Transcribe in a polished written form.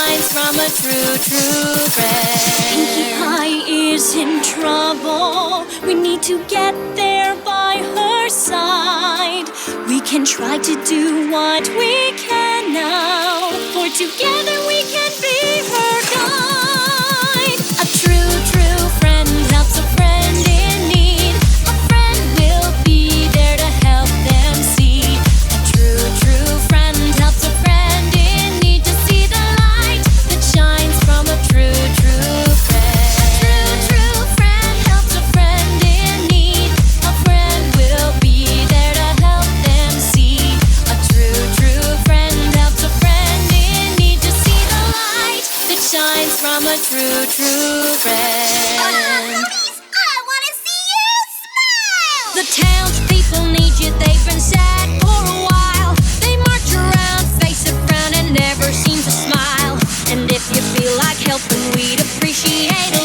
shines from a true friend. Pinkie Pie is in trouble. We need to get there by her side. We can try to do what we can now, for together we can be her guide. A true friend helps a friend in need. A friend will be there to help them see. A true friend helps a friend in need to see the light that shines from a true friend. A true friend helps a friend in need. A friend will be there to help them see. A true friend helps a friend in need to see the light that shines from a true friend. Police, I want to see you smile! The townspeople need you, they've been sad for a while. They march around, face a frown, and never seem to smile. And if you feel like helping, we'd appreciate